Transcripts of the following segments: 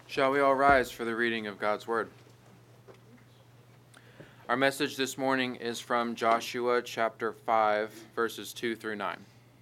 Shall we all rise for the reading of God's Word? Our message this morning is from Joshua chapter 5, verses 2 through 9.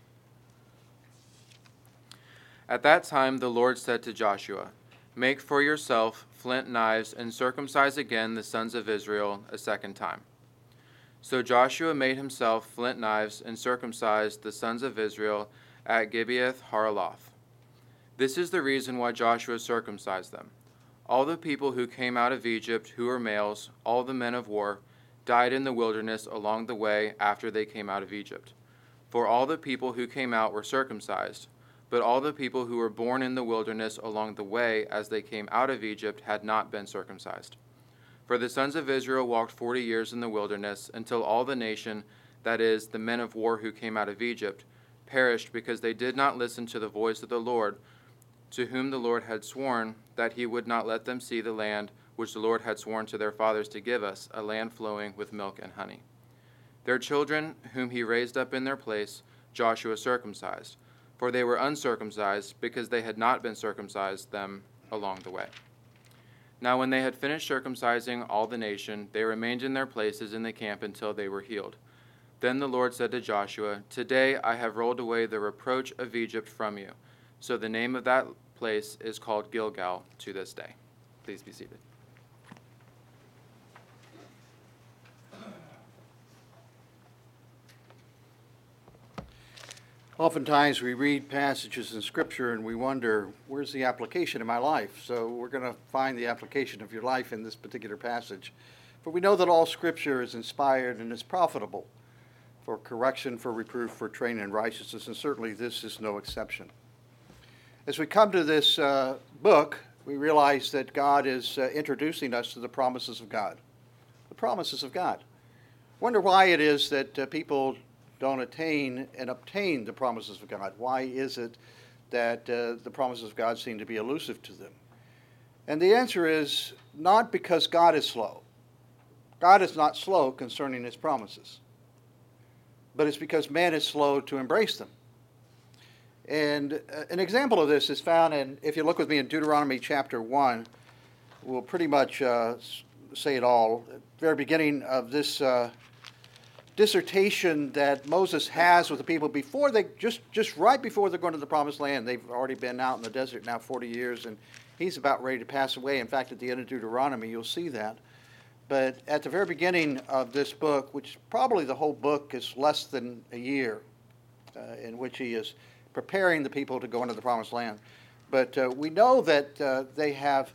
At that time the Lord said to Joshua, "Make for yourself flint knives and circumcise again the sons of Israel a second time." So Joshua made himself flint knives and circumcised the sons of Israel at Gibeath Haraloth. This is the reason why Joshua circumcised them. All the people who came out of Egypt, who were males, all the men of war, died in the wilderness along the way after they came out of Egypt. For all the people who came out were circumcised, but all the people who were born in the wilderness along the way as they came out of Egypt had not been circumcised. For the sons of Israel walked 40 years in the wilderness until all the nation, that is, the men of war who came out of Egypt, perished because they did not listen to the voice of the Lord, to whom the Lord had sworn that he would not let them see the land which the Lord had sworn to their fathers to give us, a land flowing with milk and honey. Their children, whom he raised up in their place, Joshua circumcised, for they were uncircumcised because they had not been circumcised them along the way. Now when they had finished circumcising all the nation, they remained in their places in the camp until they were healed. Then the Lord said to Joshua, "Today I have rolled away the reproach of Egypt from you." So the name of that place is called Gilgal to this day. Please be seated. Oftentimes we read passages in Scripture and we wonder, where's the application in my life? So we're going to find the application of your life in this particular passage. For we know that all Scripture is inspired and is profitable for correction, for reproof, for training in righteousness, and certainly this is no exception. As we come to this book, we realize that God is introducing us to the promises of God. The promises of God. Wonder why it is that people don't attain and obtain the promises of God. Why is it that the promises of God seem to be elusive to them? And the answer is not because God is slow. God is not slow concerning his promises. But it's because man is slow to embrace them. And an example of this is found in, if you look with me in Deuteronomy chapter 1, we'll pretty much say it all. At the very beginning of this dissertation that Moses has with the people before they, just right before they're going to the promised land. They've already been out in the desert now 40 years, and he's about ready to pass away. In fact, at the end of Deuteronomy, you'll see that. But at the very beginning of this book, which probably the whole book is less than a year, in which he is preparing the people to go into the promised land. But we know that they have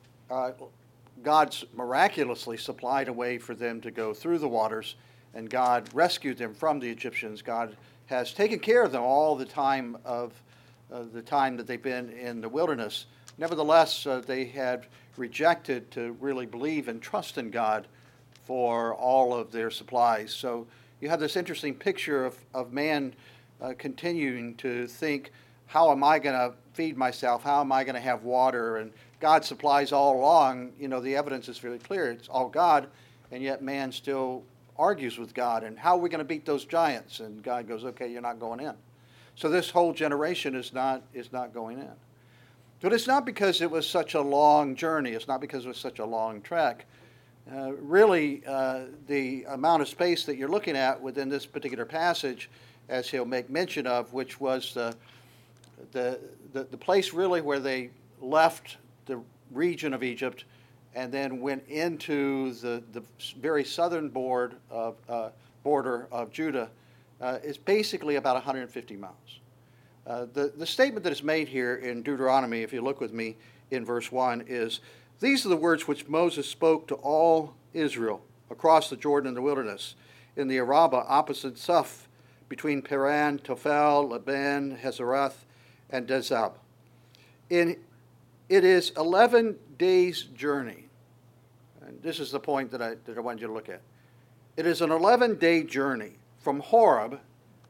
God's miraculously supplied a way for them to go through the waters, and God rescued them from the Egyptians. God has taken care of them all the time that they've been in the wilderness. Nevertheless, they had rejected to really believe and trust in God for all of their supplies. So you have this interesting picture of man continuing to think, how am I going to feed myself? How am I going to have water? And God supplies all along. You know, the evidence is really clear. It's all God, and yet man still argues with God. And how are we going to beat those giants? And God goes, okay, you're not going in. So this whole generation is not going in. But it's not because it was such a long journey. It's not because it was such a long trek. Really, the amount of space that you're looking at within this particular passage, as he'll make mention of, which was the place really where they left the region of Egypt and then went into the very southern border of Judah, is basically about 150 miles. The statement that is made here in Deuteronomy, if you look with me in verse 1, is, "These are the words which Moses spoke to all Israel across the Jordan in the wilderness, in the Arabah opposite Suph, between Paran, Tophel, Laban, Hazarath, and Dezab. It is 11 days' journey." And this is the point that I want you to look at. It is an 11-day journey from Horeb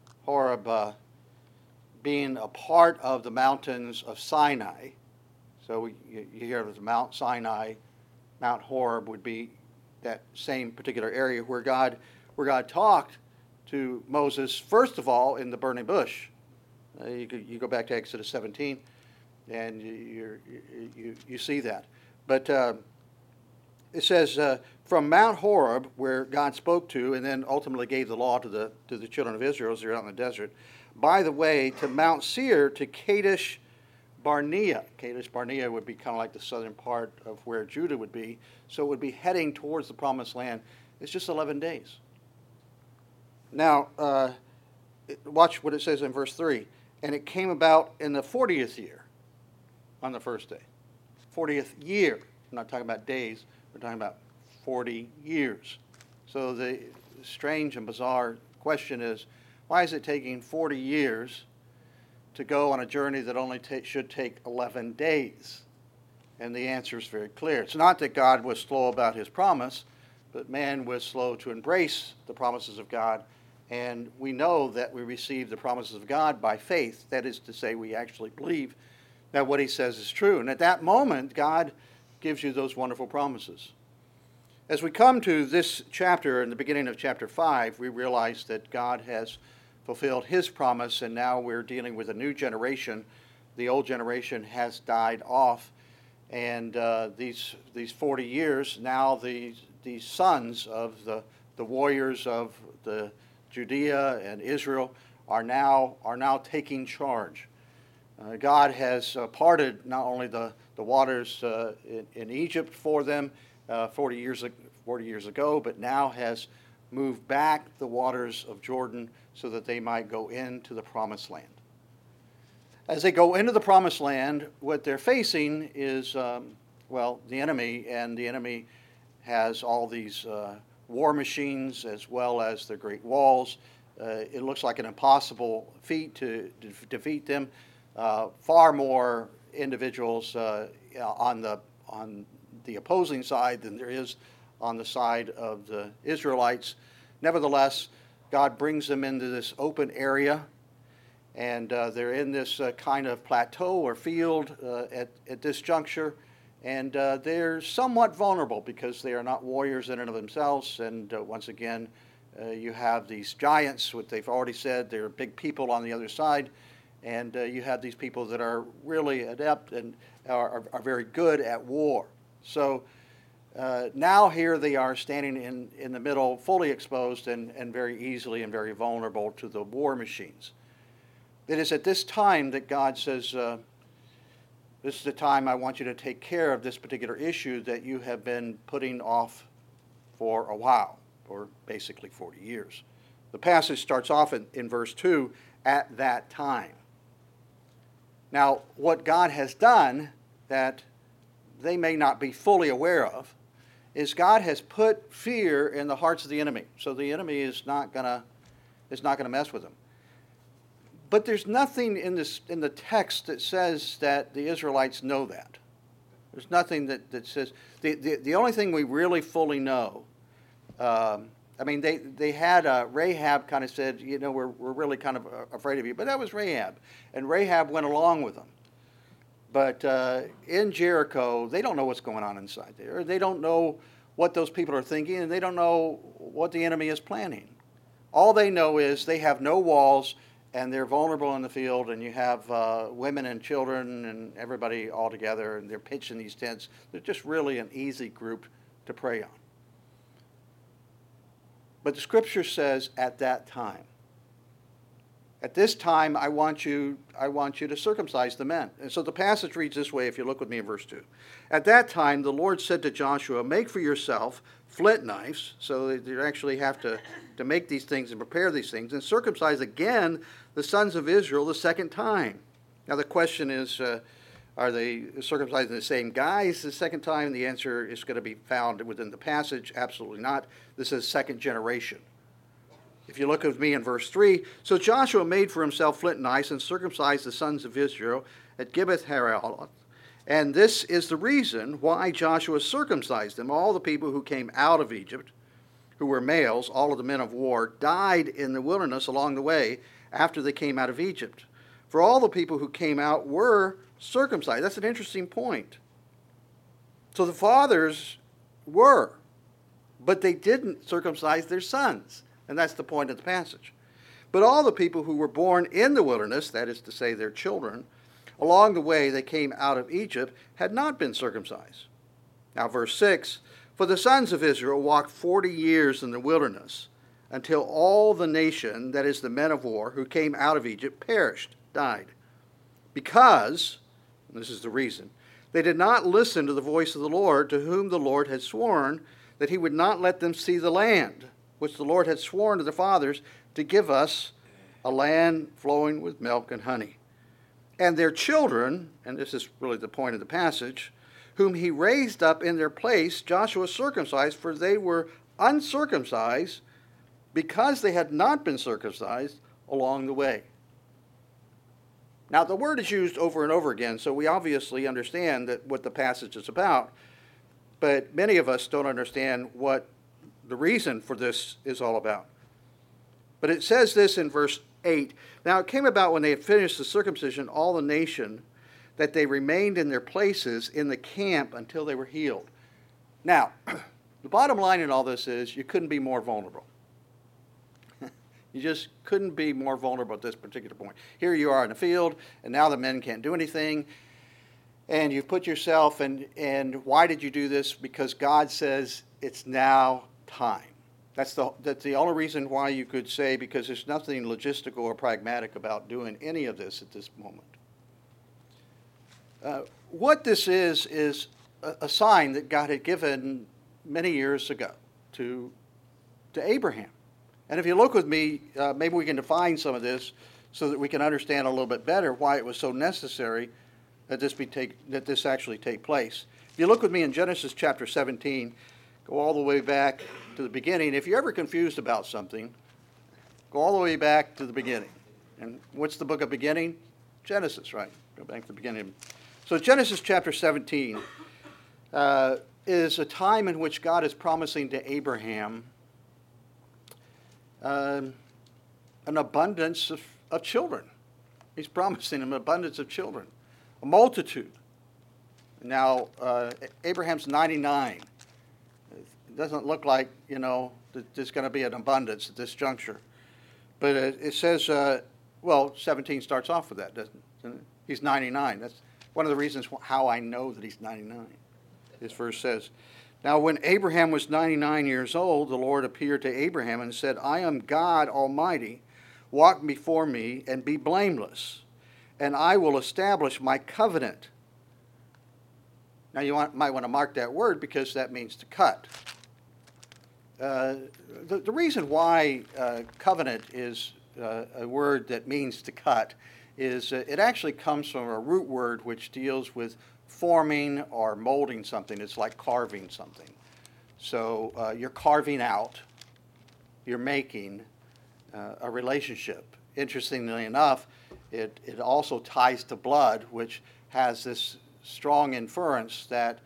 being a part of the mountains of Sinai. So you hear of Mount Sinai, Mount Horeb would be that same particular area where God talked to Moses, first of all, in the burning bush. You go back to Exodus 17. And you see that. But it says, from Mount Horeb, where God spoke to and then ultimately gave the law to the children of Israel as they're out in the desert, by the way, to Mount Seir, to Kadesh Barnea. Kadesh Barnea would be kind of like the southern part of where Judah would be, so it would be heading towards the promised land. It's just 11 days. Now, watch what it says in verse 3. And it came about in the 40th year, on the first day. 40th year. We're not talking about days. We're talking about 40 years. So the strange and bizarre question is, why is it taking 40 years to go on a journey that only should take 11 days? And the answer is very clear. It's not that God was slow about his promise, but man was slow to embrace the promises of God. And we know that we receive the promises of God by faith. That is to say, we actually believe that what he says is true. And at that moment, God gives you those wonderful promises. As we come to this chapter, in the beginning of chapter 5, we realize that God has fulfilled his promise, and now we're dealing with a new generation. The old generation has died off, and these 40 years, now these sons of the warriors of the Judea and Israel are now taking charge. God has parted not only the waters in Egypt for them 40 years ago, but now has moved back the waters of Jordan so that they might go into the promised land. As they go into the promised land, what they're facing is, the enemy, and the enemy has all these war machines as well as the great walls. It looks like an impossible feat to defeat them. Far more individuals on the opposing side than there is on the side of the Israelites. Nevertheless, God brings them into this open area, and they're in this kind of plateau or field at this juncture, and they're somewhat vulnerable because they are not warriors in and of themselves. And once again, you have these giants, what they've already said, they're big people on the other side, and you have these people that are really adept and are very good at war. So now here they are standing in the middle, fully exposed and very easily and very vulnerable to the war machines. It is at this time that God says, this is the time I want you to take care of this particular issue that you have been putting off for a while, or basically 40 years. The passage starts off in verse 2, at that time. Now, what God has done that they may not be fully aware of is God has put fear in the hearts of the enemy. So the enemy is not gonna mess with them. But there's nothing in the text that says that the Israelites know that. There's nothing that says the only thing we really fully know. They had Rahab kind of said, we're really kind of afraid of you, but that was Rahab, and Rahab went along with them. But in Jericho, they don't know what's going on inside there. They don't know what those people are thinking, and they don't know what the enemy is planning. All they know is they have no walls, and they're vulnerable in the field, and you have women and children and everybody all together, and they're pitched in these tents. They're just really an easy group to prey on. But the scripture says, at that time. At this time, I want you to circumcise the men. And so the passage reads this way, if you look with me in verse 2. At that time, the Lord said to Joshua, make for yourself flint knives, so that you actually have to make these things and prepare these things, and circumcise again the sons of Israel the second time. Now the question is, are they circumcising the same guys the second time? The answer is going to be found within the passage. Absolutely not. This is second generation. If you look with me in verse 3, so Joshua made for himself flint knives and circumcised the sons of Israel at Gibeath-haaraloth. And this is the reason why Joshua circumcised them. All the people who came out of Egypt, who were males, all of the men of war, died in the wilderness along the way after they came out of Egypt. For all the people who came out were circumcised. That's an interesting point. So the fathers were, but they didn't circumcise their sons. And that's the point of the passage. But all the people who were born in the wilderness, that is to say their children, along the way they came out of Egypt had not been circumcised. Now, verse 6, for the sons of Israel walked 40 years in the wilderness, until all the nation, that is the men of war, who came out of Egypt perished, died. Because, and this is the reason, they did not listen to the voice of the Lord, to whom the Lord had sworn that he would not let them see the land, which the Lord had sworn to the fathers to give us, a land flowing with milk and honey. And their children, and this is really the point of the passage, whom he raised up in their place, Joshua circumcised, for they were uncircumcised because they had not been circumcised along the way. Now, the word is used over and over again, so we obviously understand that what the passage is about, but many of us don't understand what the reason for this is all about. But it says this in verse 8, now it came about when they had finished the circumcision, all the nation, that they remained in their places in the camp until they were healed. Now, the bottom line in all this is you couldn't be more vulnerable. You just couldn't be more vulnerable at this particular point. Here you are in the field, and now the men can't do anything. And you've put yourself, and why did you do this? Because God says it's now time. That's the only reason why you could say, because there's nothing logistical or pragmatic about doing any of this at this moment. What this is a sign that God had given many years ago to Abraham. And if you look with me, maybe we can define some of this so that we can understand a little bit better why it was so necessary that this actually take place. If you look with me in Genesis chapter 17, go all the way back to the beginning. If you're ever confused about something, go all the way back to the beginning. And what's the book of beginning? Genesis, right? Go back to the beginning. So Genesis chapter 17 is a time in which God is promising to Abraham an abundance of children. He's promising him an abundance of children, a multitude. Now, Abraham's 99. It doesn't look like, that there's going to be an abundance at this juncture. But it says, 17 starts off with that, doesn't it? He's 99. That's one of the reasons how I know that he's 99. This verse says, now when Abraham was 99 years old, the Lord appeared to Abraham and said, I am God Almighty. Walk before me and be blameless, and I will establish my covenant. Now you might want to mark that word because that means to cut. The reason why covenant is a word that means to cut is it actually comes from a root word which deals with forming or molding something. It's like carving something. So you're carving out, you're making a relationship. Interestingly enough, it also ties to blood, which has this strong inference that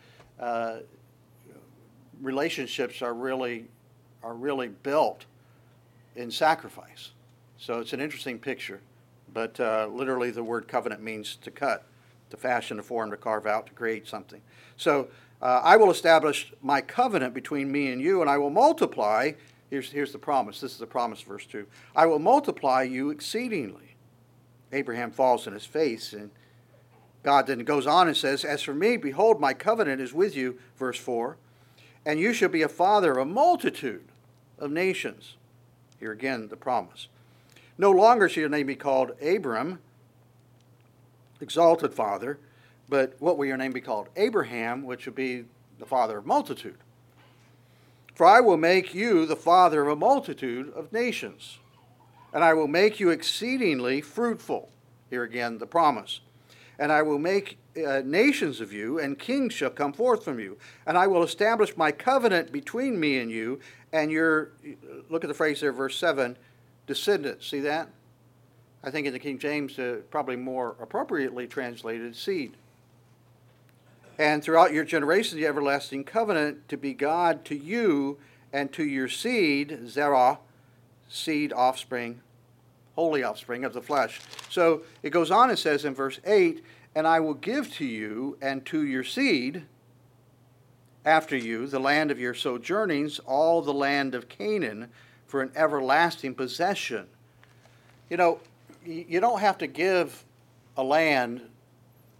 relationships are really built in sacrifice. So it's an interesting picture. But literally the word covenant means to cut, to fashion, to form, to carve out, to create something. So I will establish my covenant between me and you, and I will multiply. Here's the promise. This is the promise, verse 2. I will multiply you exceedingly. Abraham falls on his face, and God then goes on and says, as for me, behold, my covenant is with you, verse 4, and you shall be a father of a multitude of nations. Here again, the promise. No longer shall your name be called Abram, exalted father, but what will your name be called? Abraham, which will be the father of multitude. For I will make you the father of a multitude of nations, and I will make you exceedingly fruitful. Here again, the promise. And I will make nations of you, and kings shall come forth from you. And I will establish my covenant between me and you, and your, look at the phrase there, verse 7, descendants. See that? I think in the King James, probably more appropriately translated, seed. And throughout your generations, the everlasting covenant to be God to you and to your seed, zerah, seed, offspring, holy offspring of the flesh. So it goes on and says in verse 8, and I will give to you and to your seed after you the land of your sojournings, all the land of Canaan, for an everlasting possession. You don't have to give a land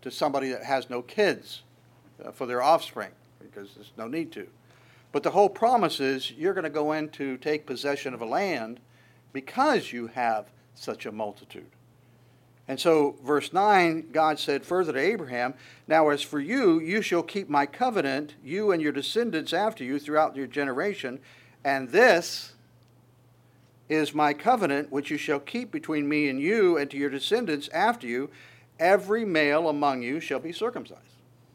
to somebody that has no kids for their offspring, because there's no need to. But the whole promise is you're going to go in to take possession of a land because you have such a multitude. And so, verse 9, God said further to Abraham, "Now as for you, you shall keep my covenant, you and your descendants after you throughout your generation, and this is my covenant which you shall keep between me and you and to your descendants after you. Every male among you shall be circumcised."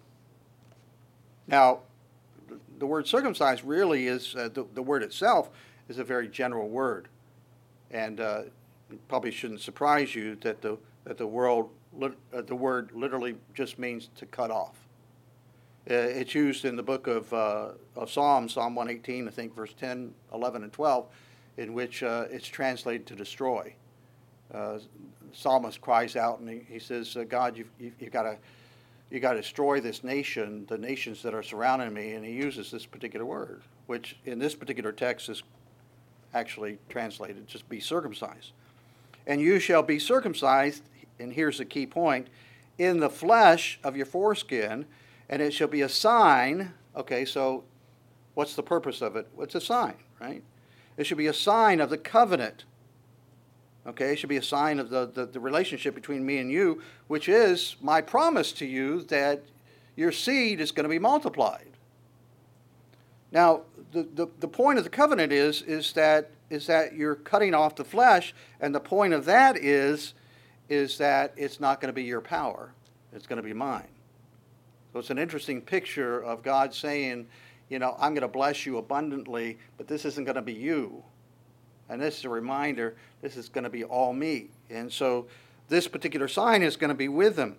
Now, the word circumcised really is, the word itself is a very general word. And it probably shouldn't surprise you that the word literally just means to cut off. It's used in the book of Psalms, Psalm 118, I think, verse 10, 11, and 12, in which it's translated to destroy. The psalmist cries out and he says, "God, you've got to destroy this nation, the nations that are surrounding me," and he uses this particular word, which in this particular text is actually translated just be circumcised. "And you shall be circumcised," and here's the key point, "in the flesh of your foreskin, and it shall be a sign." Okay, so what's the purpose of it? It's a sign, right? It should be a sign of the covenant. Okay, it should be a sign of the relationship between me and you, which is my promise to you that your seed is going to be multiplied. Now, the point of the covenant is that you're cutting off the flesh, and the point of that is that it's not going to be your power. It's going to be mine. So it's an interesting picture of God saying, I'm going to bless you abundantly, but this isn't going to be you. And this is a reminder, this is going to be all me. And so this particular sign is going to be with them.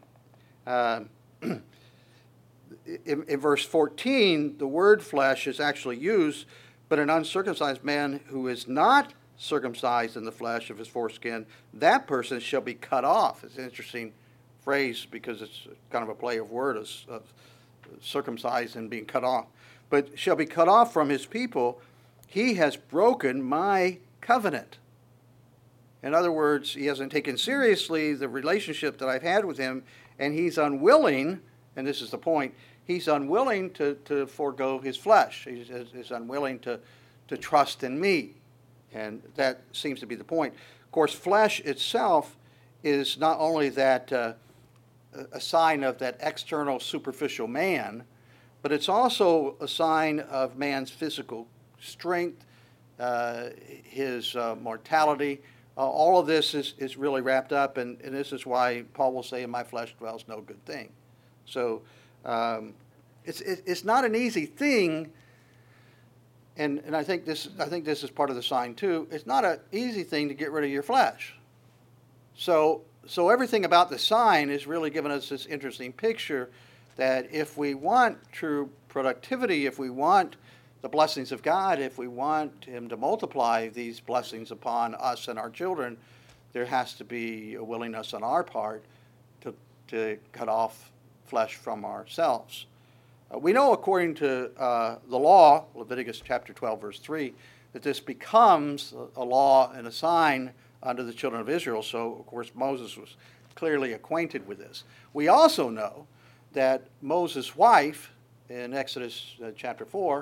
In verse 14, the word flesh is actually used, but an uncircumcised man who is not circumcised in the flesh of his foreskin, that person shall be cut off. It's an interesting phrase because it's kind of a play of words of circumcised and being cut off. But shall be cut off from his people. He has broken my covenant. In other words, he hasn't taken seriously the relationship that I've had with him, and he's unwilling, and this is the point, he's unwilling to forego his flesh. He's unwilling to trust in me. And that seems to be the point. Of course, flesh itself is not only that a sign of that external superficial man, but it's also a sign of man's physical strength, his mortality. All of this is really wrapped up, and this is why Paul will say, "In my flesh dwells no good thing." So it's not an easy thing, and I think this is part of the sign too. It's not an easy thing to get rid of your flesh. So everything about the sign is really giving us this interesting picture that if we want true productivity, if we want the blessings of God, if we want Him to multiply these blessings upon us and our children, there has to be a willingness on our part to cut off flesh from ourselves. We know according to the law, Leviticus chapter 12, verse 3, that this becomes a law and a sign unto the children of Israel. So, of course, Moses was clearly acquainted with this. We also know that Moses' wife, in Exodus chapter 4,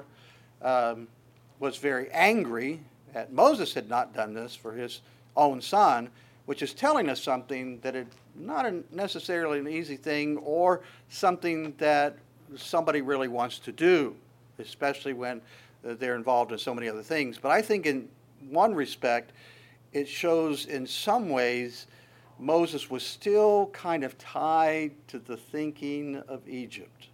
was very angry that Moses had not done this for his own son, which is telling us something that it's not necessarily an easy thing or something that somebody really wants to do, especially when they're involved in so many other things. But I think in one respect, it shows in some ways Moses was still kind of tied to the thinking of Egypt.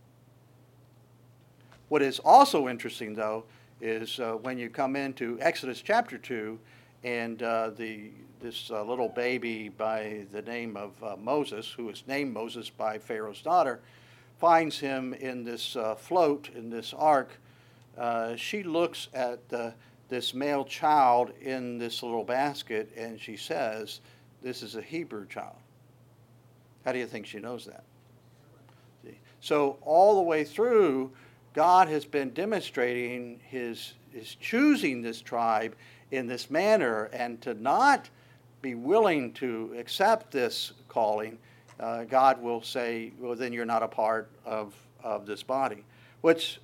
What is also interesting, though, is when you come into Exodus chapter 2 and this little baby by the name of Moses, who is named Moses by Pharaoh's daughter, finds him in this float, in this ark. She looks at this male child in this little basket, and she says, "This is a Hebrew child." How do you think she knows that? See? So all the way through, God has been demonstrating his choosing this tribe in this manner, and to not be willing to accept this calling God will say, well, then you're not a part of this body. What's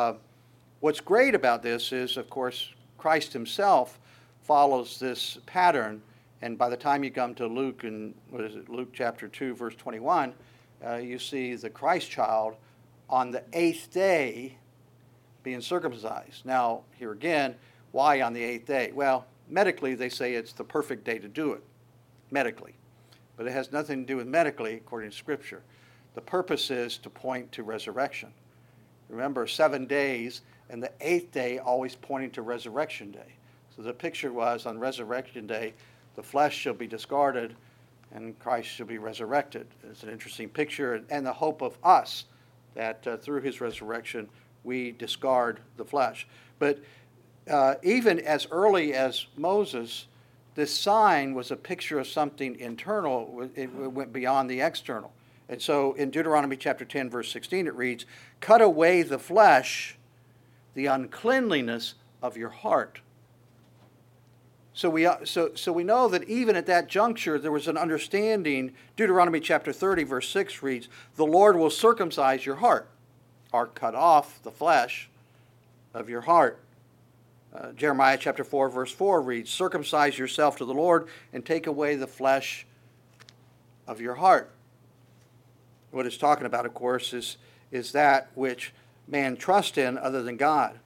great about this is, of course, Christ himself follows this pattern. And by the time you come to Luke, and Luke chapter 2, verse 21, you see the Christ child on the 8th day being circumcised. Now, here again, why on the 8th day? Well, medically, they say it's the perfect day to do it, medically. But it has nothing to do with medically, according to Scripture. The purpose is to point to resurrection. Remember, 7 days, and the 8th day always pointing to resurrection day. So the picture was, on resurrection day, the flesh shall be discarded, and Christ shall be resurrected. It's an interesting picture, and the hope of us that through his resurrection we discard the flesh. But even as early as Moses, this sign was a picture of something internal. It went beyond the external. And so in Deuteronomy chapter 10, verse 16, it reads, "Cut away the flesh, the uncleanliness of your heart." So we know that even at that juncture, there was an understanding. Deuteronomy chapter 30, verse 6 reads, "The Lord will circumcise your heart," or cut off the flesh of your heart. Jeremiah chapter 4, verse 4 reads, "Circumcise yourself to the Lord and take away the flesh of your heart." What it's talking about, of course, is that which man trusts in other than God.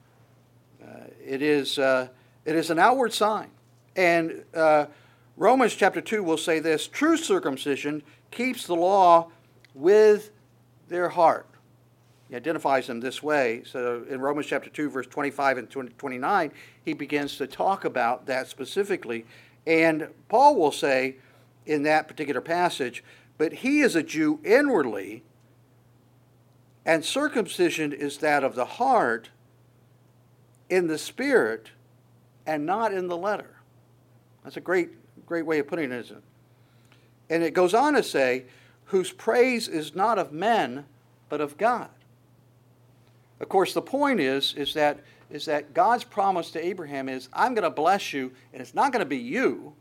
It is an outward sign. And Romans chapter 2 will say this, "True circumcision keeps the law with their heart." He identifies them this way. So in Romans chapter 2, verse 25 and 29, he begins to talk about that specifically. And Paul will say in that particular passage, "But he is a Jew inwardly, and circumcision is that of the heart, in the spirit, and not in the letter." That's a great way of putting it, isn't it? And it goes on to say, "Whose praise is not of men, but of God." Of course, the point is that God's promise to Abraham is, "I'm going to bless you, and it's not going to be you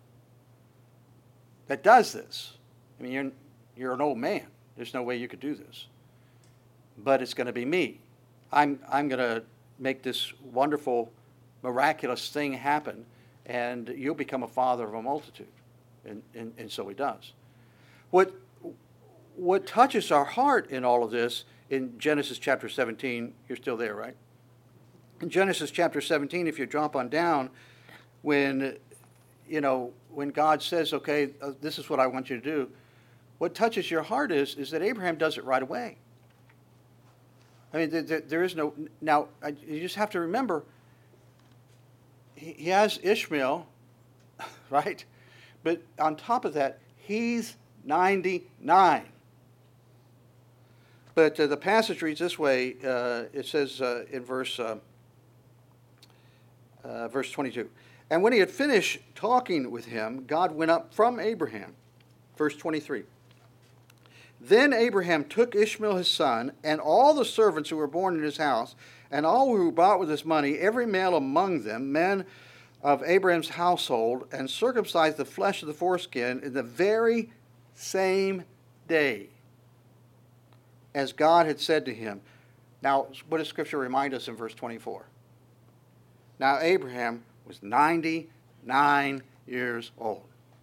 that does this." I mean, you're an old man. There's no way you could do this. But it's going to be me. I'm going to make this wonderful, miraculous thing happen, and you'll become a father of a multitude. And so he does. What touches our heart in all of this, in Genesis chapter 17, you're still there, right? In Genesis chapter 17, if you drop on down, when God says, "Okay, this is what I want you to do," what touches your heart is that Abraham does it right away. I mean, there is no... Now, you just have to remember, he has Ishmael, right? But on top of that, he's 99. But the passage reads this way. It says in verse 22, "And when he had finished talking with him, God went up from Abraham." Verse 23. "Then Abraham took Ishmael his son, and all the servants who were born in his house, and all who were bought with his money, every male among them, men of Abraham's household, and circumcised the flesh of the foreskin in the very same day, as God had said to him." Now, what does Scripture remind us in verse 24? Now Abraham was 99 years old.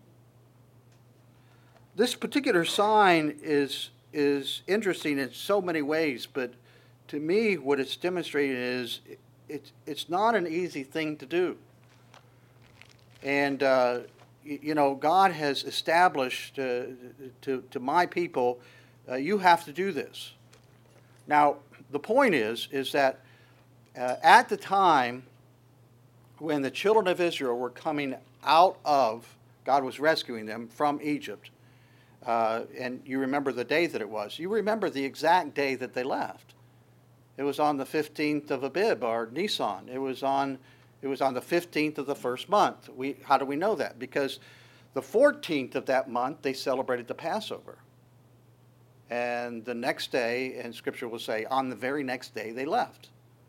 This particular sign is interesting in so many ways, but to me what it's demonstrating is it's not an easy thing to do. And God has established to my people, you have to do this. Now, the point is that at the time when the children of Israel were coming out of, God was rescuing them from Egypt, and you remember the day that it was. You remember the exact day that they left. It was on the 15th of Abib, or Nisan. It was on the 15th of the first month. How do we know that? Because the 14th of that month, they celebrated the Passover. And the next day, and Scripture will say, on the very next day, they left.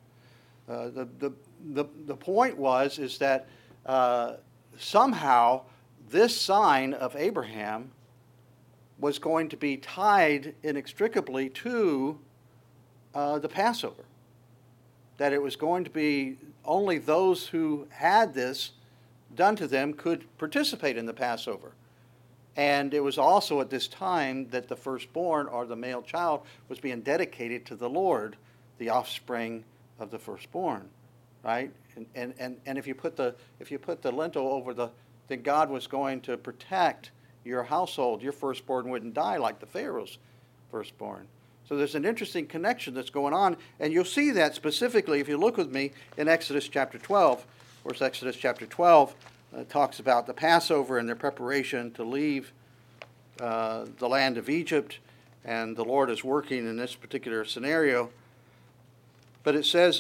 The point is that somehow this sign of Abraham was going to be tied inextricably to the Passover. That it was going to be only those who had this done to them could participate in the Passover. And it was also at this time that the firstborn, or the male child, was being dedicated to the Lord, the offspring of the firstborn, right? And if you put the lintel over then God was going to protect your household. Your firstborn wouldn't die like the Pharaoh's firstborn. So there's an interesting connection that's going on, and you'll see that specifically if you look with me in Exodus chapter 12. Of course, Exodus chapter 12 talks about the Passover and their preparation to leave the land of Egypt, and the Lord is working in this particular scenario. But it says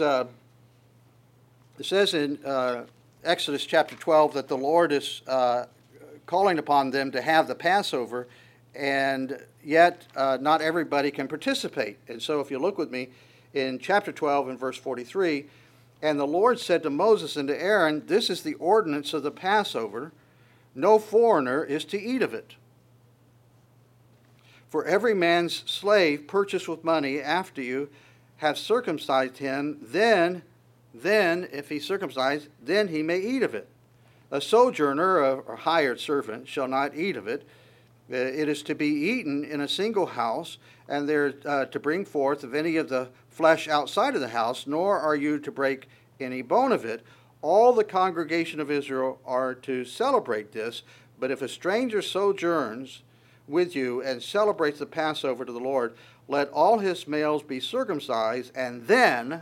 in Exodus chapter 12 that the Lord is calling upon them to have the Passover, and yet not everybody can participate. And so if you look with me in chapter 12 and verse 43, and the Lord said to Moses and to Aaron, "This is the ordinance of the Passover. No foreigner is to eat of it. For every man's slave purchased with money after you have circumcised him, then if he's circumcised, then he may eat of it. A sojourner or hired servant shall not eat of it. It is to be eaten in a single house, and they're to bring forth of any of the flesh outside of the house, nor are you to break any bone of it. All the congregation of Israel are to celebrate this, but if a stranger sojourns with you and celebrates the Passover to the Lord, let all his males be circumcised, and then,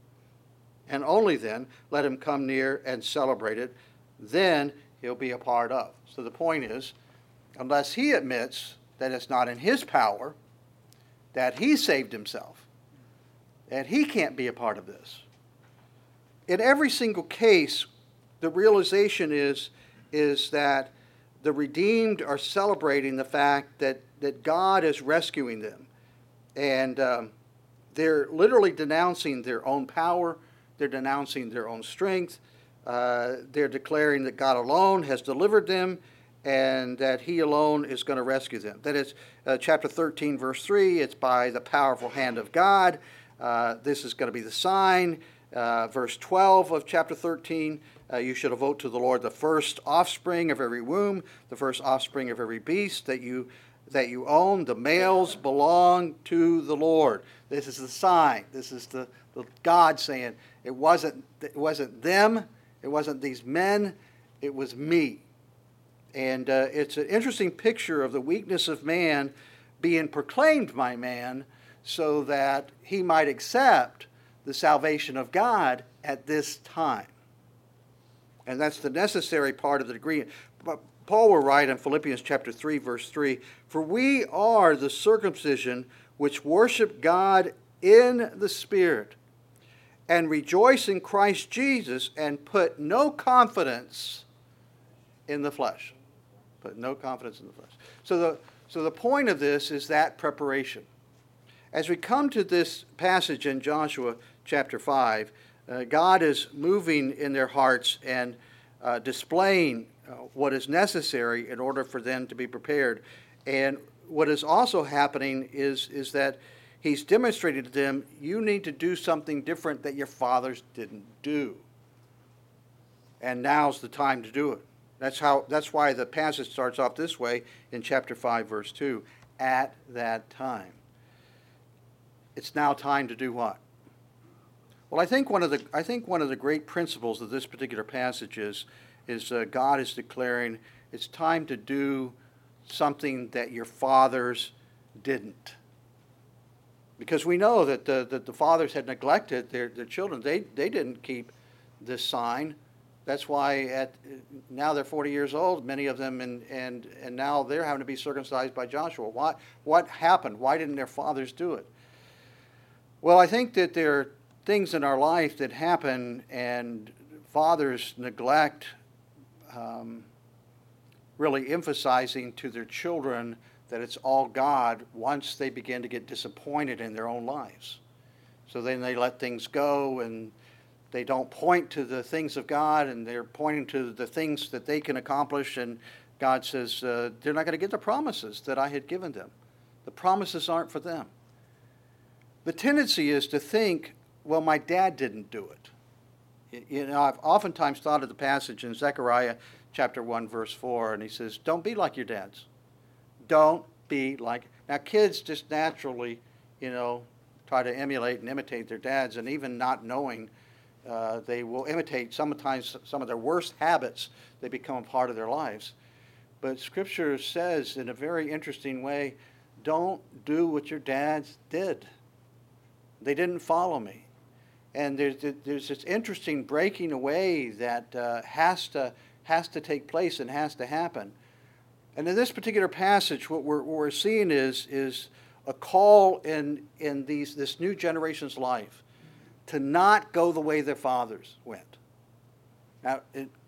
and only then, let him come near and celebrate it. Then he'll be a part of." So the point is, unless he admits that it's not in his power, that he saved himself, that he can't be a part of this. In every single case, the realization is that the redeemed are celebrating the fact that God is rescuing them. And they're literally denouncing their own power. They're denouncing their own strength. They're declaring that God alone has delivered them and that he alone is going to rescue them. That is chapter 13, verse 3. It's by the powerful hand of God. This is going to be the sign. Verse 12 of chapter 13, you shall devote to the Lord the first offspring of every womb, the first offspring of every beast that you own. The males belong to the Lord. This is the sign. This is the God saying, it wasn't them, it wasn't these men, it was me. And it's an interesting picture of the weakness of man being proclaimed by man so that he might accept the salvation of God at this time. And that's the necessary part of the agreement. But Paul will write in Philippians chapter 3, verse 3, "For we are the circumcision which worship God in the Spirit, and rejoice in Christ Jesus, and put no confidence in the flesh." Put no confidence in the flesh. So the point of this is that preparation. As we come to this passage in Joshua chapter 5, God is moving in their hearts and displaying what is necessary in order for them to be prepared. And what is also happening is that he's demonstrated to them, you need to do something different that your fathers didn't do. And now's the time to do it. That's why the passage starts off this way in chapter 5, verse 2. At that time. It's now time to do what? Well, I think one of the great principles of this particular passage is God is declaring it's time to do something that your fathers didn't. Because we know that the fathers had neglected their children. They didn't keep this sign. That's why now they're 40 years old, many of them, and now they're having to be circumcised by Joshua. What happened? Why didn't their fathers do it? Well, I think that there are things in our life that happen, and fathers neglect really emphasizing to their children that it's all God once they begin to get disappointed in their own lives. So then they let things go, and they don't point to the things of God, and they're pointing to the things that they can accomplish, and God says they're not going to get the promises that I had given them. The promises aren't for them. The tendency is to think, well, my dad didn't do it. You know, I've oftentimes thought of the passage in Zechariah chapter 1, verse 4, and he says, don't be like your dads. Don't be like... Now, kids just naturally, you know, try to emulate and imitate their dads, and even not knowing, they will imitate sometimes some of their worst habits. They become a part of their lives. But Scripture says in a very interesting way, don't do what your dads did. They didn't follow me. And there's this interesting breaking away that has to take place and has to happen. And in this particular passage, what we're seeing is a call in this new generation's life to not go the way their fathers went. Now,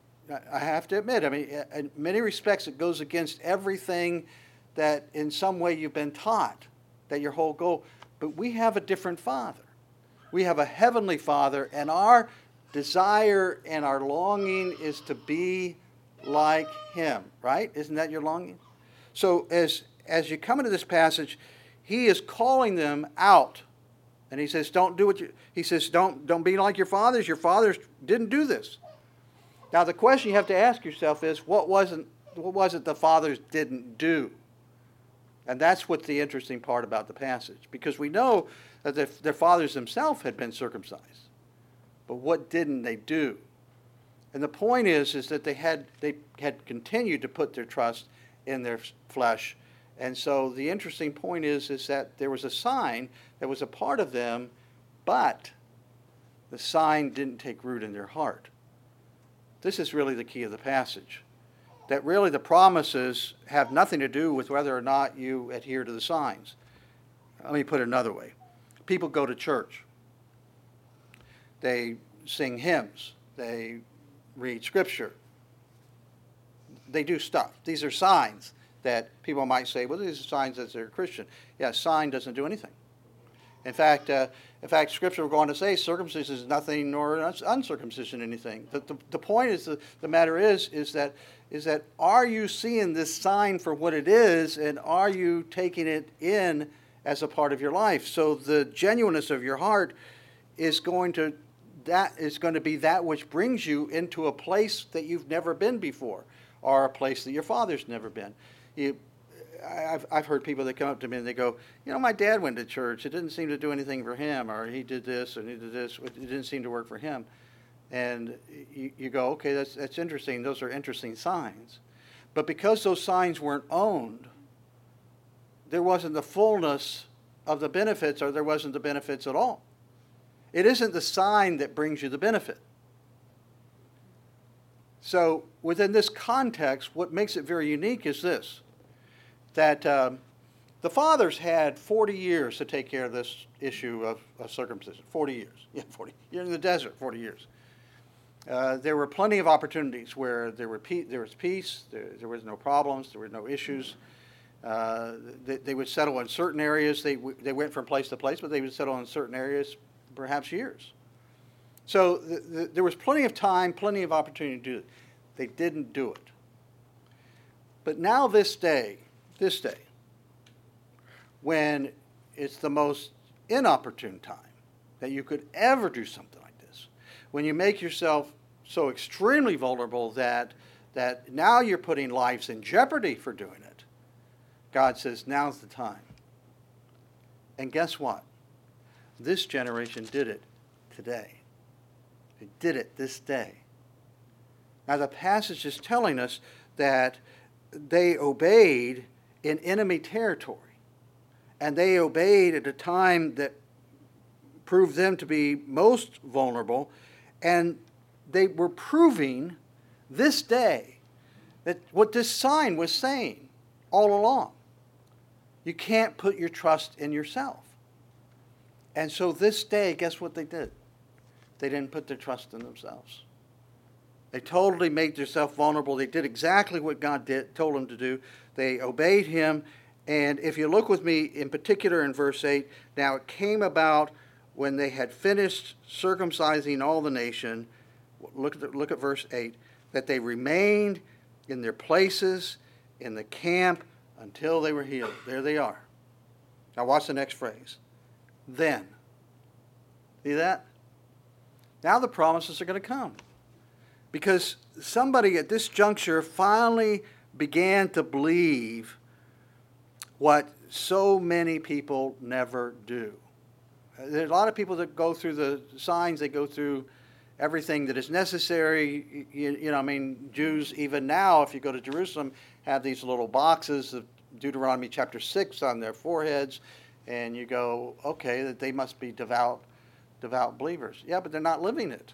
I have to admit, I mean, in many respects, it goes against everything that in some way you've been taught, that your whole goal. But we have a different Father. We have a heavenly Father, and our desire and our longing is to be like Him, right? Isn't that your longing? So as you come into this passage, He is calling them out. And He says, don't do what you... He says, don't be like your fathers. Your fathers didn't do this. Now, the question you have to ask yourself is, what was it the fathers didn't do? And that's what's the interesting part about the passage. Because we know that their fathers themselves had been circumcised. But what didn't they do? And the point is that they had continued to put their trust in their flesh. And so the interesting point is that there was a sign that was a part of them, but the sign didn't take root in their heart. This is really the key of the passage. That really the promises have nothing to do with whether or not you adhere to the signs. Let me put it another way. People go to church. They sing hymns. They read Scripture. They do stuff. These are signs that people might say, well, these are signs that they're Christian. Yeah, a sign doesn't do anything. In fact, Scripture will go on to say circumcision is nothing nor uncircumcision anything. The point is, the matter is that are you seeing this sign for what it is, and are you taking it in as a part of your life? So the genuineness of your heart is going to be that which brings you into a place that you've never been before, or a place that your father's never been. I've heard people that come up to me and they go, you know, my dad went to church. It didn't seem to do anything for him, or he did this and he did this. It didn't seem to work for him. And you go, okay, that's interesting. Those are interesting signs. But because those signs weren't owned, there wasn't the fullness of the benefits, or there wasn't the benefits at all. It isn't the sign that brings you the benefit. So within this context, what makes it very unique is this, that the fathers had 40 years to take care of this issue of circumcision. 40 years. Yeah, 40. You're in the desert, 40 years. There were plenty of opportunities where there was peace, there was no problems, there were no issues. They would settle in certain areas. They went from place to place, but they would settle in certain areas perhaps years. So there was plenty of time, plenty of opportunity to do it. They didn't do it. But now this day, when it's the most inopportune time that you could ever do something like this, when you make yourself so extremely vulnerable that now you're putting lives in jeopardy for doing it, God says, now's the time. And guess what? This generation did it today. They did it this day. Now the passage is telling us that they obeyed in enemy territory. And they obeyed at a time that proved them to be most vulnerable. And they were proving this day that what this sign was saying all along. You can't put your trust in yourself. And so this day, guess what they did? They didn't put their trust in themselves. They totally made themselves vulnerable. They did exactly what God told them to do. They obeyed Him. And if you look with me in particular in verse 8, now it came about when they had finished circumcising all the nation, look at verse 8, that they remained in their places, in the camp, until they were healed. There they are. Now watch the next phrase. Then. See that? Now the promises are going to come. Because somebody at this juncture finally began to believe what so many people never do. There are a lot of people that go through the signs, they go through everything that is necessary. I mean, Jews even now, if you go to Jerusalem, have these little boxes of Deuteronomy chapter 6 on their foreheads, and you go, okay, that they must be devout believers. Yeah, but they're not living it.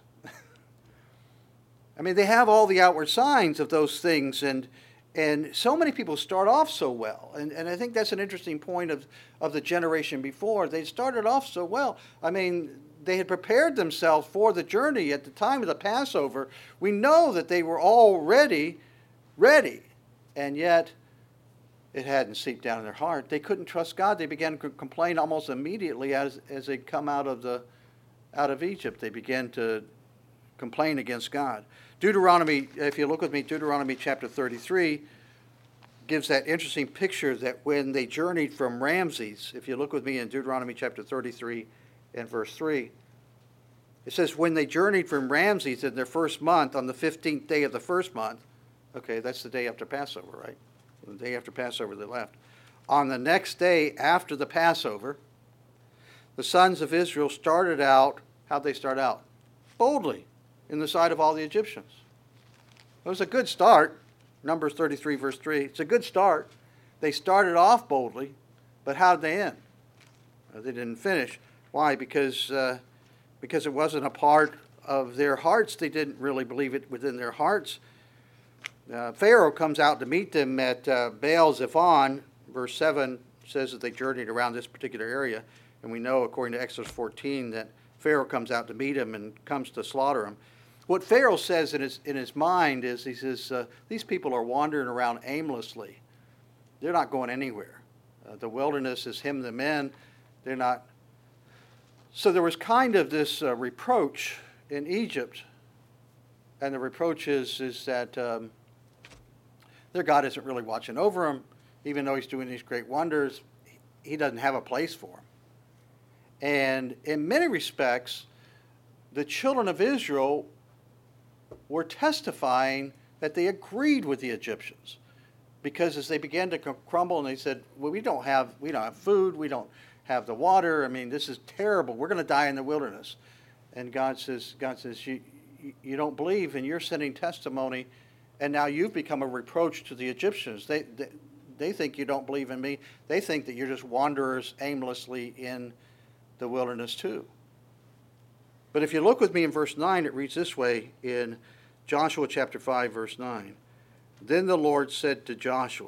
I mean, they have all the outward signs of those things, and so many people start off so well. And I think that's an interesting point of the generation before. They started off so well. I mean, they had prepared themselves for the journey at the time of the Passover. We know that they were already ready, and yet it hadn't seeped down in their heart. They couldn't trust God. They began to complain almost immediately as they come out of Egypt. They began to complain against God. Deuteronomy, if you look with me, Deuteronomy chapter 33 gives that interesting picture that when they journeyed from Ramses, if you look with me in Deuteronomy chapter 33 and verse 3, it says, when they journeyed from Ramses in their first month, on the 15th day of the first month, okay, that's the day after Passover, right? The day after Passover they left. On the next day after the Passover, the sons of Israel started out, how'd they start out? Boldly, in the sight of all the Egyptians. It was a good start. Numbers 33, verse 3. It's a good start. They started off boldly, but how did they end? They didn't finish. Why? Because it wasn't a part of their hearts. They didn't really believe it within their hearts. Pharaoh comes out to meet them at Baal-zephon. Verse 7 says that they journeyed around this particular area. And we know, according to Exodus 14, that Pharaoh comes out to meet him and comes to slaughter him. What Pharaoh says in his mind is, he says, these people are wandering around aimlessly. They're not going anywhere. The wilderness has hemmed them in. They're not. So there was kind of this reproach in Egypt. And the reproach is that their God isn't really watching over them. Even though he's doing these great wonders, he doesn't have a place for them. And in many respects, the children of Israel were testifying that they agreed with the Egyptians. Because as they began to crumble and they said, well, we don't have food, we don't have the water, I mean, this is terrible, we're going to die in the wilderness. And God says, you don't believe, and you're sending testimony, and now you've become a reproach to the Egyptians. They think you don't believe in me. They think that you're just wanderers aimlessly in the wilderness too. But if you look with me in verse 9, it reads this way in Joshua chapter 5, verse 9. Then the Lord said to Joshua,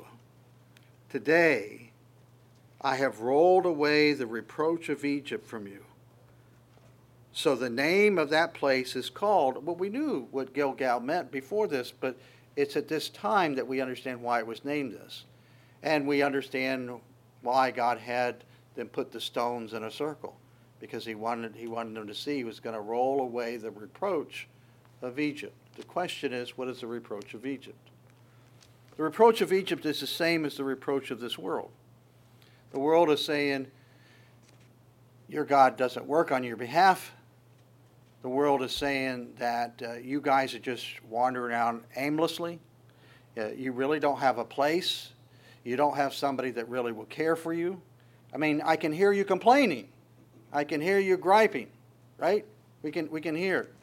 today I have rolled away the reproach of Egypt from you. So the name of that place is called, well, we knew what Gilgal meant before this, but it's at this time that we understand why it was named this. And we understand why God had them put the stones in a circle, because he wanted them to see he was going to roll away the reproach of Egypt. The question is, what is the reproach of Egypt? The reproach of Egypt is the same as the reproach of this world. The world is saying, your God doesn't work on your behalf. The world is saying that you guys are just wandering around aimlessly. You really don't have a place. You don't have somebody that really will care for you. I mean, I can hear you complaining. I can hear you griping, right? We can hear it.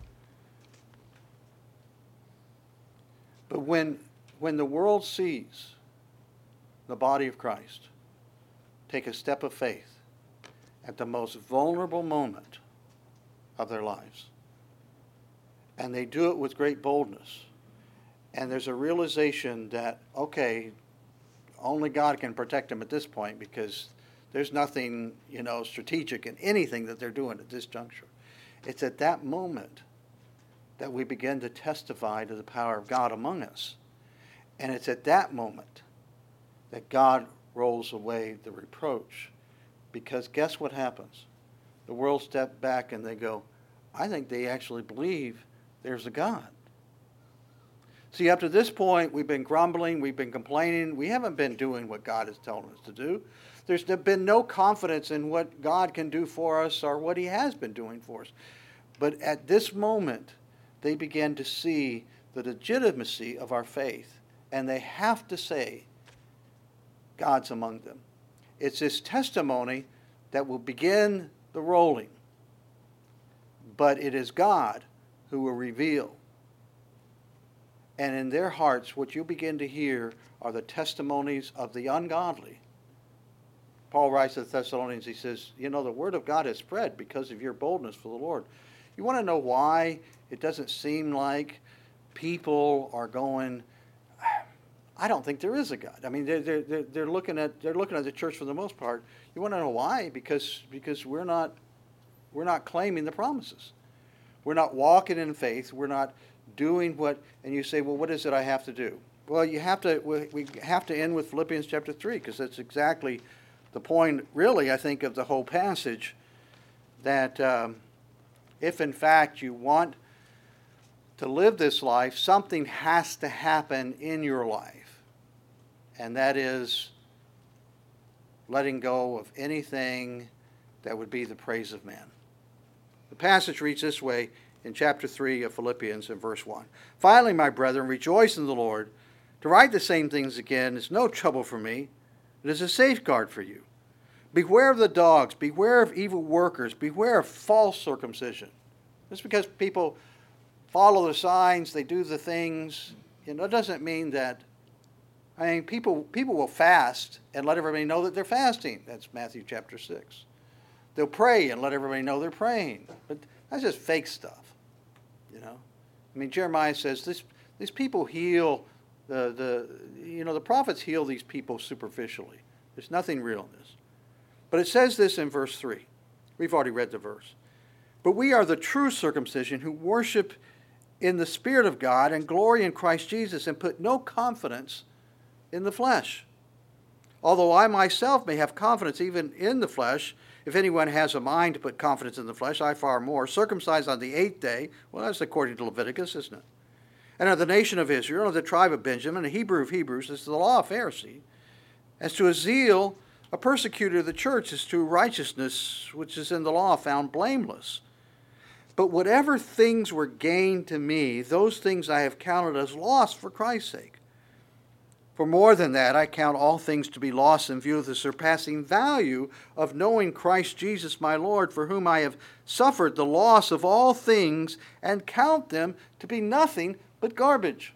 But when the world sees the body of Christ take a step of faith at the most vulnerable moment of their lives, and they do it with great boldness, and there's a realization that, okay, only God can protect them at this point, because there's nothing, strategic in anything that they're doing at this juncture. It's at that moment that we begin to testify to the power of God among us. And it's at that moment that God rolls away the reproach. Because guess what happens? The world steps back and they go, I think they actually believe there's a God. See, up to this point, we've been grumbling, we've been complaining, we haven't been doing what God is telling us to do. There's been no confidence in what God can do for us or what he has been doing for us. But at this moment, they begin to see the legitimacy of our faith, and they have to say, God's among them. It's this testimony that will begin the rolling, but it is God who will reveal. And in their hearts, what you begin to hear are the testimonies of the ungodly. Paul writes to the Thessalonians, he says, the word of God has spread because of your boldness for the Lord. You want to know why it doesn't seem like people are going, I don't think there is a God. I mean, they're looking at the church for the most part. You want to know why? Because we're not claiming the promises. We're not walking in faith. We're not doing what. And you say, well, what is it I have to do? Well, we have to end with Philippians chapter 3, because that's exactly the point, really, I think, of the whole passage. That if in fact you want to live this life, something has to happen in your life. And that is letting go of anything that would be the praise of man. The passage reads this way in chapter 3 of Philippians in verse 1. Finally, my brethren, rejoice in the Lord. To write the same things again is no trouble for me. It is a safeguard for you. Beware of the dogs. Beware of evil workers. Beware of false circumcision. Just because people follow the signs, they do the things, it doesn't mean that. I mean, people will fast and let everybody know that they're fasting. That's Matthew chapter 6. They'll pray and let everybody know they're praying. But that's just fake stuff, I mean, Jeremiah says these people heal, the prophets heal these people superficially. There's nothing real in this. But it says this in verse 3. We've already read the verse. But we are the true circumcision who worship in the Spirit of God and glory in Christ Jesus and put no confidence in the flesh. Although I myself may have confidence even in the flesh, if anyone has a mind to put confidence in the flesh, I far more. Circumcised on the 8th day, well, that's according to Leviticus, isn't it? And of the nation of Israel, of the tribe of Benjamin, a Hebrew of Hebrews, as to the law of Pharisee, as to a zeal, a persecutor of the church, as to righteousness, which is in the law, found blameless. But whatever things were gained to me, those things I have counted as loss for Christ's sake. For more than that, I count all things to be lost in view of the surpassing value of knowing Christ Jesus my Lord, for whom I have suffered the loss of all things, and count them to be nothing but garbage.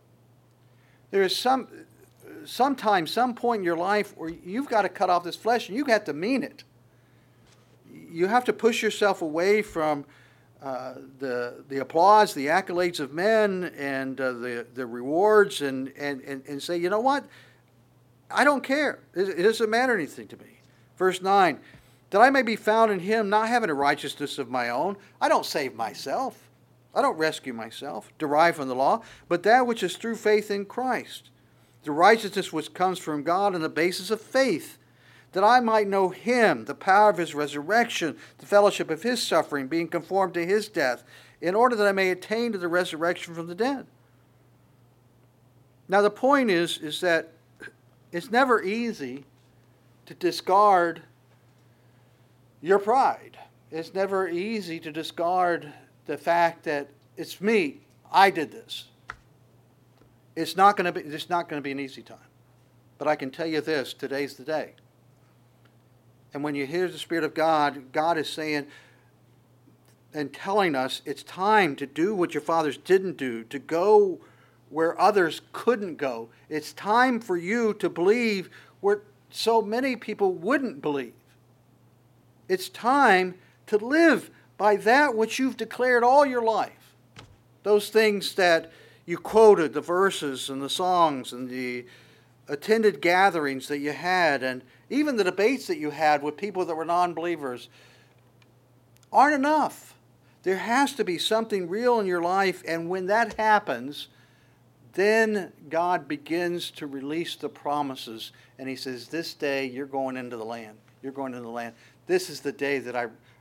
There is sometimes, some point in your life where you've got to cut off this flesh, and you have to mean it. You have to push yourself away from the applause, the accolades of men, and the rewards, and say, you know what? I don't care. It doesn't matter anything to me. Verse 9, that I may be found in him, not having a righteousness of my own. I don't save myself. I don't rescue myself, derived from the law, but that which is through faith in Christ. The righteousness which comes from God on the basis of faith, that I might know him, the power of his resurrection, the fellowship of his suffering, being conformed to his death, in order that I may attain to the resurrection from the dead. Now the point is that it's never easy to discard your pride. It's never easy to discard the fact that it's me, I did this. It's not going to be an easy time. But I can tell you this, today's the day. And when you hear the Spirit of God, God is saying and telling us it's time to do what your fathers didn't do, to go where others couldn't go. It's time for you to believe where so many people wouldn't believe. It's time to live by that which you've declared all your life. Those things that you quoted, the verses and the songs and the attended gatherings that you had, and even the debates that you had with people that were non-believers, aren't enough. There has to be something real in your life, and when that happens, then God begins to release the promises, and he says, this day you're going into the land. You're going into the land. This is the day that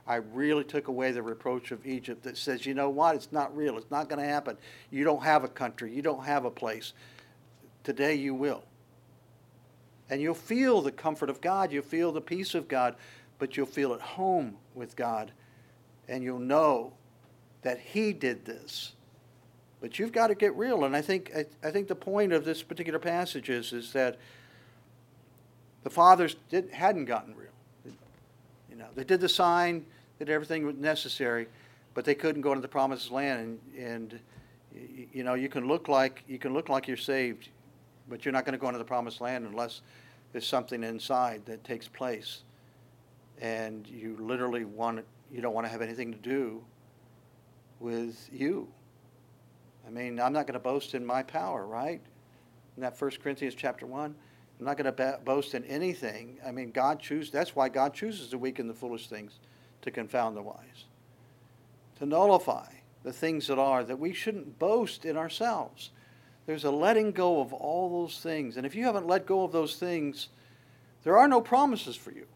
I really took away the reproach of Egypt that says, you know what, it's not real. It's not going to happen. You don't have a country. You don't have a place. Today you will. And you'll feel the comfort of God. You'll feel the peace of God. But you'll feel at home with God. And you'll know that He did this. But you've got to get real. And I think the point of this particular passage is that the fathers hadn't gotten real. They did the sign, did everything necessary, but they couldn't go into the promised land. And you can look like you're saved, but you're not going to go into the promised land unless there's something inside that takes place. And you don't want to have anything to do with you. I mean, I'm not going to boast in my power, right? In that 1 Corinthians chapter 1, I'm not going to boast in anything. I mean, that's why God chooses the weak and the foolish things to confound the wise. To nullify the things that we shouldn't boast in ourselves. There's a letting go of all those things. And if you haven't let go of those things, there are no promises for you.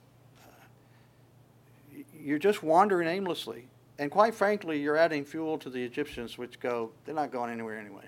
You're just wandering aimlessly. And quite frankly, you're adding fuel to the Egyptians, which they're not going anywhere anyway.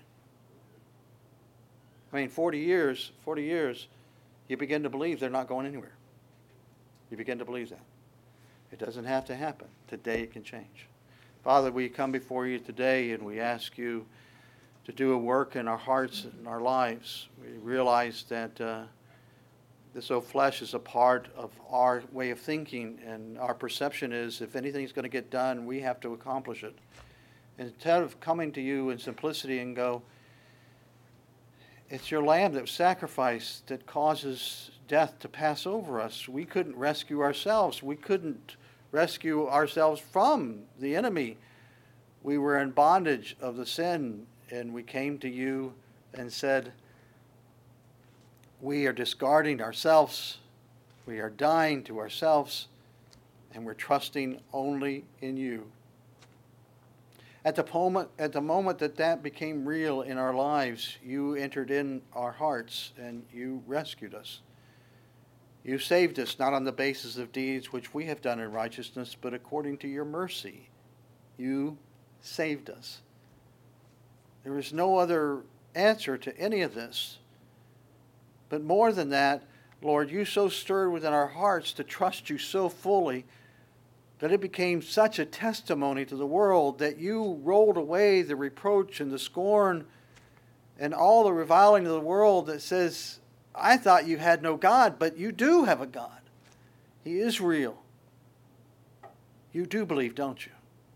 I mean, 40 years, you begin to believe they're not going anywhere. You begin to believe that. It doesn't have to happen. Today it can change. Father, we come before you today and we ask you to do a work in our hearts and our lives. We realize that this old flesh is a part of our way of thinking, and our perception is if anything's going to get done, we have to accomplish it. Instead of coming to you in simplicity and go, it's your lamb that was sacrificed that causes death to pass over us. We couldn't rescue ourselves. We couldn't rescue ourselves from the enemy. We were in bondage of the sin, and we came to you and said, we are discarding ourselves, we are dying to ourselves, and we're trusting only in you. At the moment that became real in our lives, you entered in our hearts and you rescued us. You saved us not on the basis of deeds which we have done in righteousness, but according to your mercy. You saved us. There is no other answer to any of this. But more than that, Lord, you so stirred within our hearts to trust you so fully that it became such a testimony to the world that you rolled away the reproach and the scorn and all the reviling of the world that says, I thought you had no God, but you do have a God. He is real. You do believe, don't you?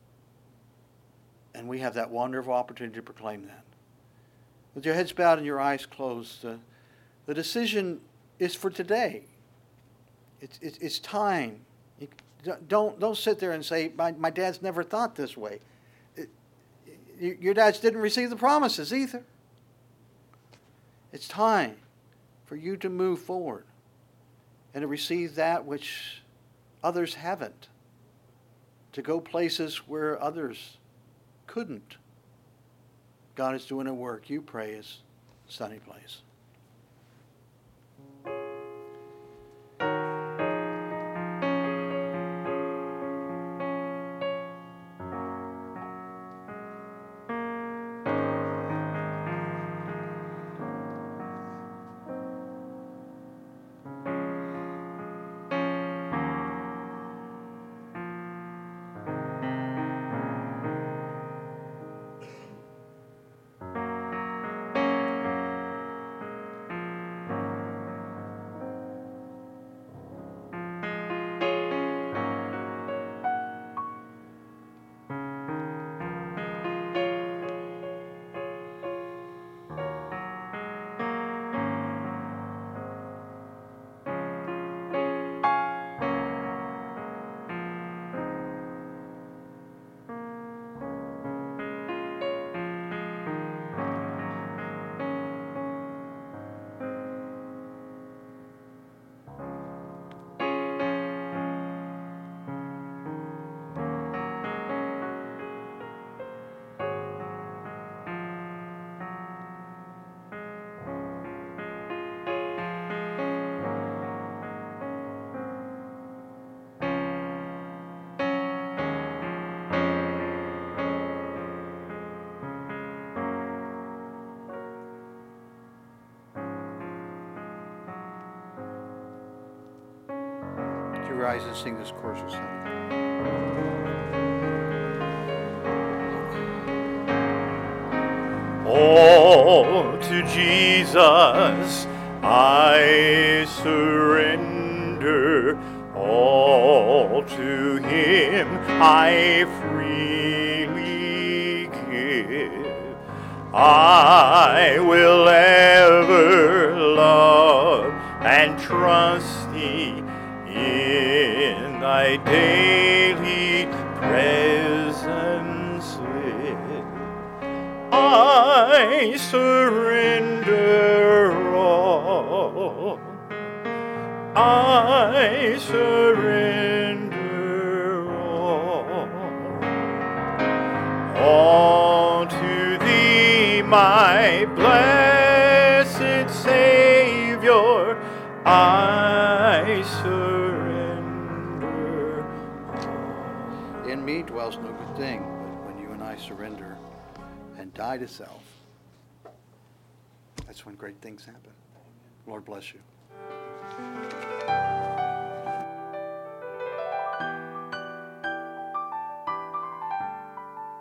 And we have that wonderful opportunity to proclaim that. With your heads bowed and your eyes closed, the decision is for today. It's time. Don't sit there and say, my dad's never thought this way. Your dads didn't receive the promises either. It's time for you to move forward and to receive that which others haven't, to go places where others couldn't. God is doing a work. You pray His sunny place. rise and sing this chorus of song? All to Jesus I surrender, all to Him I freely give. I will ever love and trust Thee in Thy daily presence live. I surrender all. I surrender all to Thee, my blessed Savior. I surrender all. In me dwells no good thing, but when you and I surrender and die to self, that's when great things happen. Lord bless you.